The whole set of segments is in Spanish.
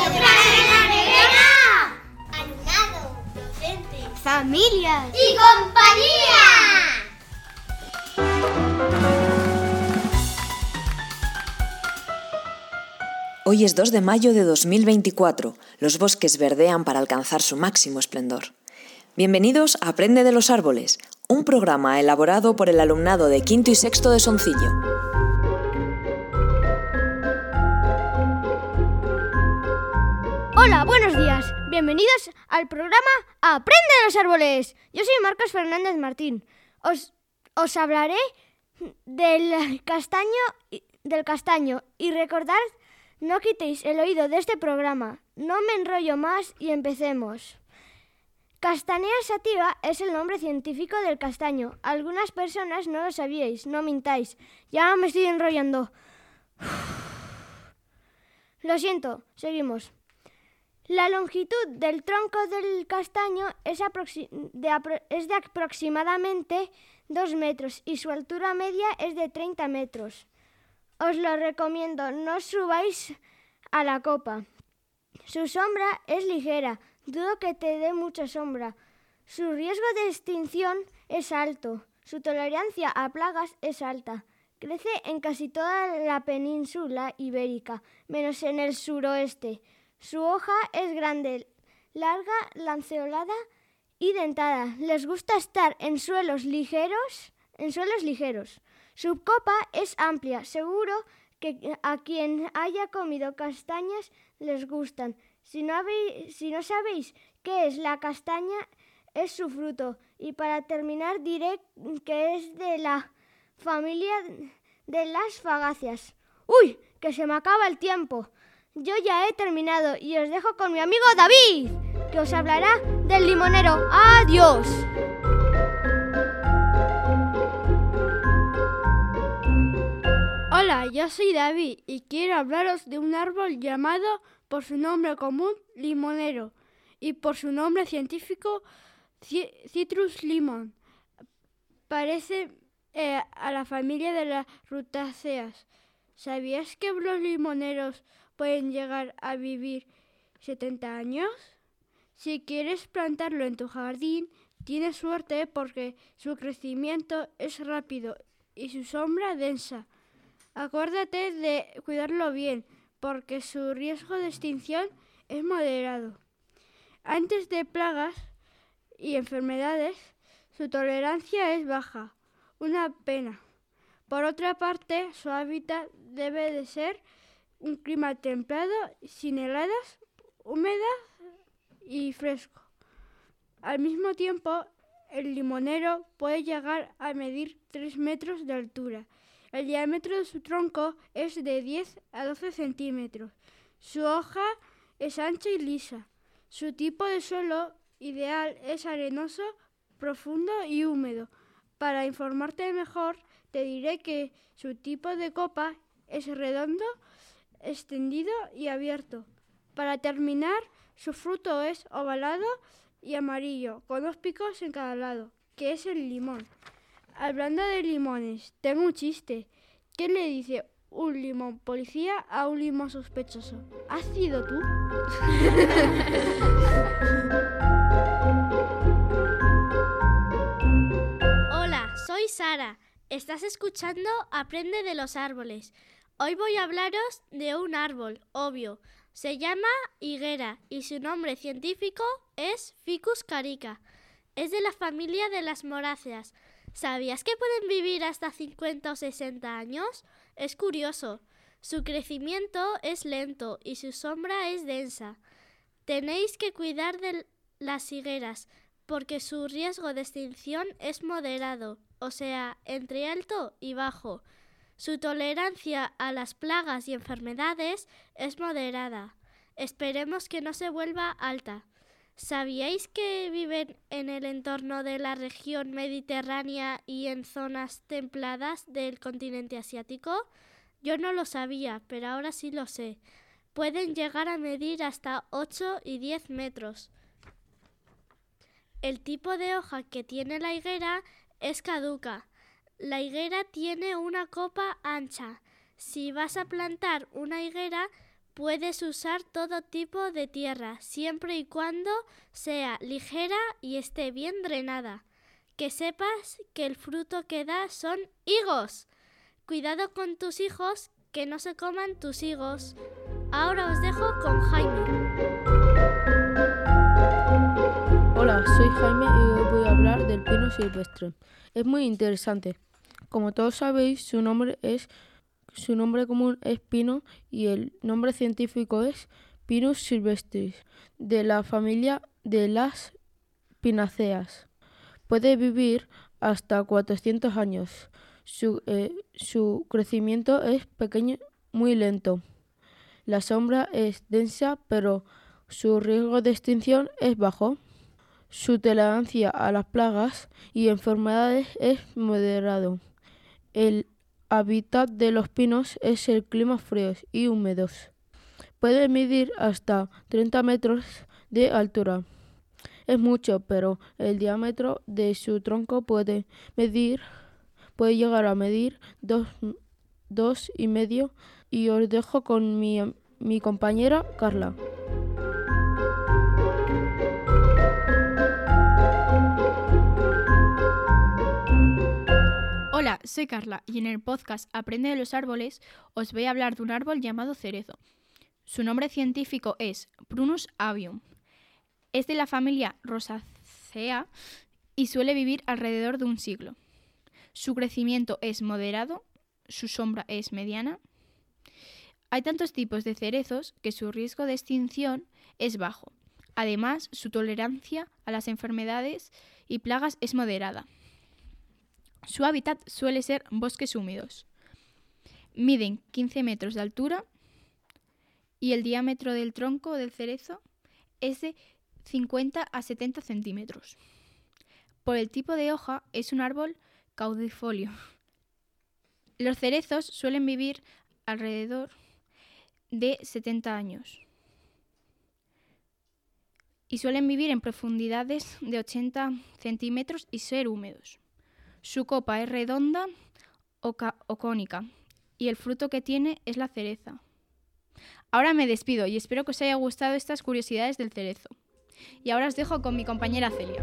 ¡Entrar en la nevera! Alumnado, docentes, familias y compañía. Hoy es 2 de mayo de 2024. Los bosques verdean para alcanzar su máximo esplendor. Bienvenidos a Aprende de los Árboles, un programa elaborado por el alumnado de quinto y sexto de Soncillo. Hola, buenos días. Bienvenidos al programa Aprende de los Árboles. Yo soy Marcos Fernández Martín. Os hablaré del castaño y recordad, no quitéis el oído de este programa. No me enrollo más y empecemos. Castanea sativa es el nombre científico del castaño. Algunas personas no lo sabíais, no mintáis. Ya me estoy enrollando. Lo siento, seguimos. La longitud del tronco del castaño es de aproximadamente 2 metros y su altura media es de 30 metros. Os lo recomiendo, no subáis a la copa. Su sombra es ligera, dudo que te dé mucha sombra. Su riesgo de extinción es alto, su tolerancia a plagas es alta. Crece en casi toda la península ibérica, menos en el suroeste. Su hoja es grande, larga, lanceolada y dentada. Les gusta estar en suelos ligeros. Su copa es amplia. Seguro que a quien haya comido castañas les gustan. Si no sabéis qué es la castaña, es su fruto. Y para terminar diré que es de la familia de las fagáceas. ¡Uy! Que se me acaba el tiempo. Yo ya he terminado y os dejo con mi amigo David, que os hablará del limonero. ¡Adiós! Hola, yo soy David y quiero hablaros de un árbol llamado por su nombre común limonero y por su nombre científico Citrus limon. Parece a la familia de las rutáceas. ¿Sabías que los limoneros pueden llegar a vivir 70 años? Si quieres plantarlo en tu jardín, tienes suerte porque su crecimiento es rápido y su sombra densa. Acuérdate de cuidarlo bien porque su riesgo de extinción es moderado. Antes de plagas y enfermedades, su tolerancia es baja. Una pena. Por otra parte, su hábitat debe de ser un clima templado, sin heladas, húmedo y fresco. Al mismo tiempo, el limonero puede llegar a medir 3 metros de altura. El diámetro de su tronco es de 10 a 12 centímetros. Su hoja es ancha y lisa. Su tipo de suelo ideal es arenoso, profundo y húmedo. Para informarte mejor, te diré que su tipo de copa es redondo, extendido y abierto. Para terminar, su fruto es ovalado y amarillo, con 2 picos en cada lado, que es el limón. Hablando de limones, tengo un chiste. ¿Qué le dice un limón policía a un limón sospechoso? ¿Has sido tú? Hola, soy Sara. Estás escuchando Aprende de los Árboles. Hoy voy a hablaros de un árbol, obvio. Se llama higuera y su nombre científico es Ficus carica. Es de la familia de las moráceas. ¿Sabías que pueden vivir hasta 50 o 60 años? Es curioso. Su crecimiento es lento y su sombra es densa. Tenéis que cuidar de las higueras porque su riesgo de extinción es moderado, o sea, entre alto y bajo. Su tolerancia a las plagas y enfermedades es moderada. Esperemos que no se vuelva alta. ¿Sabíais que viven en el entorno de la región mediterránea y en zonas templadas del continente asiático? Yo no lo sabía, pero ahora sí lo sé. Pueden llegar a medir hasta 8 y 10 metros. El tipo de hoja que tiene la higuera es caduca. La higuera tiene una copa ancha. Si vas a plantar una higuera, puedes usar todo tipo de tierra, siempre y cuando sea ligera y esté bien drenada. Que sepas que el fruto que da son higos. Cuidado con tus hijos, que no se coman tus higos. Ahora os dejo con Jaime. Hola, soy Jaime y hoy voy a hablar del pino silvestre. Es muy interesante. Como todos sabéis, su nombre común es pino y el nombre científico es Pinus silvestris, de la familia de las pináceas. Puede vivir hasta 400 años. Su crecimiento es pequeño, muy lento. La sombra es densa, pero su riesgo de extinción es bajo. Su tolerancia a las plagas y enfermedades es moderado. El hábitat de los pinos es el clima fríos y húmedos. Puede medir hasta 30 metros de altura. Es mucho, pero el diámetro de su tronco puede llegar a medir 2,5 y os dejo con mi compañera Carla. Hola, soy Carla y en el podcast Aprende de los árboles os voy a hablar de un árbol llamado cerezo. Su nombre científico es Prunus avium. Es de la familia Rosaceae y suele vivir alrededor de un siglo. Su crecimiento es moderado, su sombra es mediana. Hay tantos tipos de cerezos que su riesgo de extinción es bajo. Además, su tolerancia a las enfermedades y plagas es moderada. Su hábitat suele ser bosques húmedos. Miden 15 metros de altura y el diámetro del tronco del cerezo es de 50 a 70 centímetros. Por el tipo de hoja, es un árbol caducifolio. Los cerezos suelen vivir alrededor de 70 años y suelen vivir en profundidades de 80 centímetros y ser húmedos. Su copa es redonda o cónica y el fruto que tiene es la cereza. Ahora me despido y espero que os haya gustado estas curiosidades del cerezo. Y ahora os dejo con mi compañera Celia.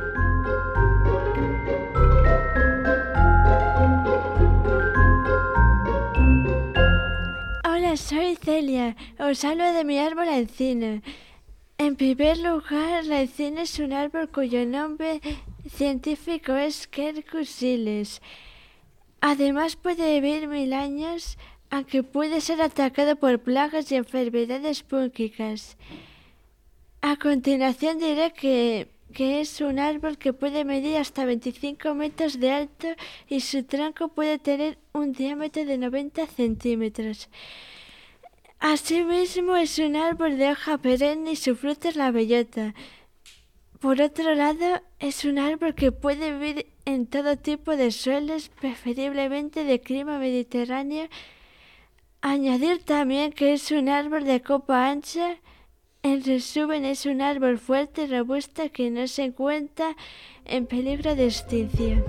Hola, soy Celia. Os hablo de mi árbol encina. En primer lugar, la encina es un árbol cuyo nombre científico es Quercus silex. Además puede vivir 1000 años, aunque puede ser atacado por plagas y enfermedades fúngicas. A continuación diré que es un árbol que puede medir hasta 25 metros de alto y su tronco puede tener un diámetro de 90 centímetros. Asimismo, es un árbol de hoja perenne y su fruto es la bellota. Por otro lado, es un árbol que puede vivir en todo tipo de suelos, preferiblemente de clima mediterráneo. Añadir también que es un árbol de copa ancha. En resumen, es un árbol fuerte y robusto que no se encuentra en peligro de extinción.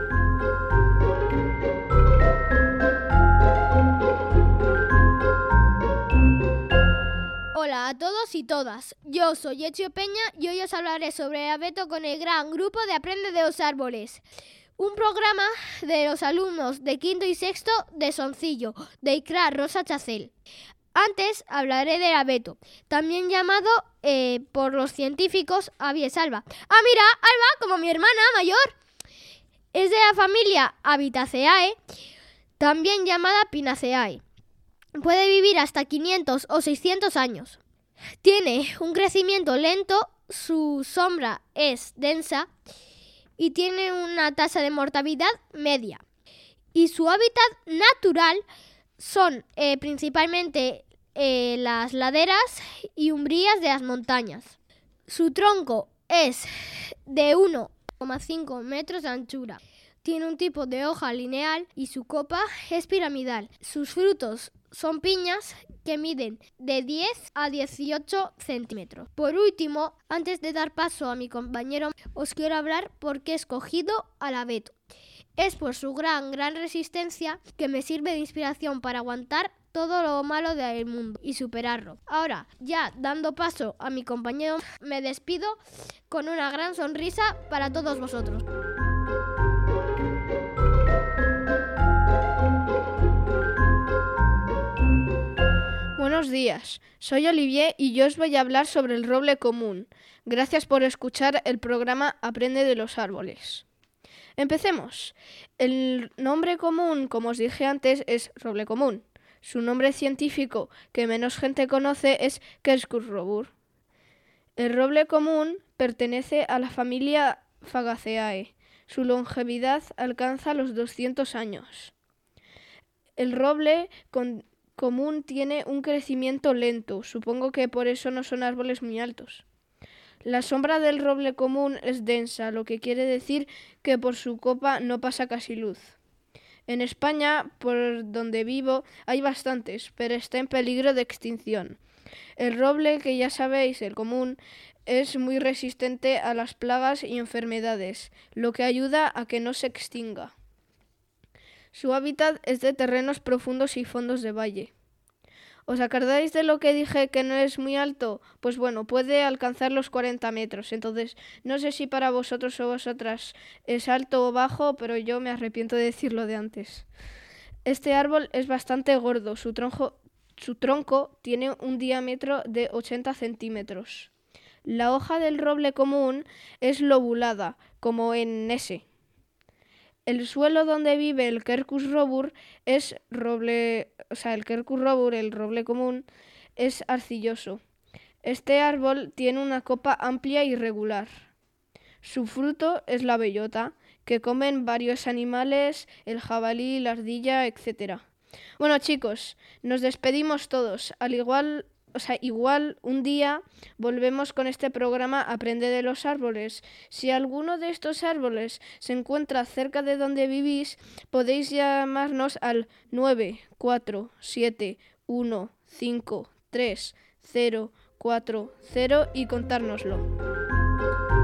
Hola a todos y todas, yo soy Ezio Peña y hoy os hablaré sobre el abeto con el gran grupo de Aprende de los Árboles, un programa de los alumnos de quinto y sexto de Soncillo, de ICRA Rosa Chacel. Antes hablaré del abeto, también llamado por los científicos Abies alba. ¡Ah, mira, Alba, como mi hermana mayor! Es de la familia Avicaceae, también llamada Pinaceae. Puede vivir hasta 500 o 600 años. Tiene un crecimiento lento, su sombra es densa y tiene una tasa de mortalidad media. Y su hábitat natural son principalmente las laderas y umbrías de las montañas. Su tronco es de 1,5 metros de anchura. Tiene un tipo de hoja lineal y su copa es piramidal. Sus frutos son piñas que miden de 10 a 18 centímetros. Por último, antes de dar paso a mi compañero, os quiero hablar por qué he escogido al abeto. Es por su gran resistencia que me sirve de inspiración para aguantar todo lo malo del mundo y superarlo. Ahora, ya dando paso a mi compañero, me despido con una gran sonrisa para todos vosotros. Buenos días, soy Olivier y yo os voy a hablar sobre el roble común. Gracias por escuchar el programa Aprende de los árboles. Empecemos. El nombre común, como os dije antes, es roble común. Su nombre científico, que menos gente conoce, es Quercus robur. El roble común pertenece a la familia Fagaceae. Su longevidad alcanza los 200 años. El roble común tiene un crecimiento lento, supongo que por eso no son árboles muy altos. La sombra del roble común es densa, lo que quiere decir que por su copa no pasa casi luz. En España, por donde vivo, hay bastantes, pero está en peligro de extinción. El roble, que ya sabéis, el común, es muy resistente a las plagas y enfermedades, lo que ayuda a que no se extinga. Su hábitat es de terrenos profundos y fondos de valle. ¿Os acordáis de lo que dije que no es muy alto? Pues bueno, puede alcanzar los 40 metros. Entonces, no sé si para vosotros o vosotras es alto o bajo, pero yo me arrepiento de decirlo de antes. Este árbol es bastante gordo. Su tronco tiene un diámetro de 80 centímetros. La hoja del roble común es lobulada, como en ese. El suelo donde vive el Quercus robur es el Quercus robur, el roble común, es arcilloso. Este árbol tiene una copa amplia y regular. Su fruto es la bellota, que comen varios animales, el jabalí, la ardilla, etc. Bueno, chicos, nos despedimos todos. Igual un día volvemos con este programa Aprende de los árboles. Si alguno de estos árboles se encuentra cerca de donde vivís, podéis llamarnos al 947153040 y contárnoslo.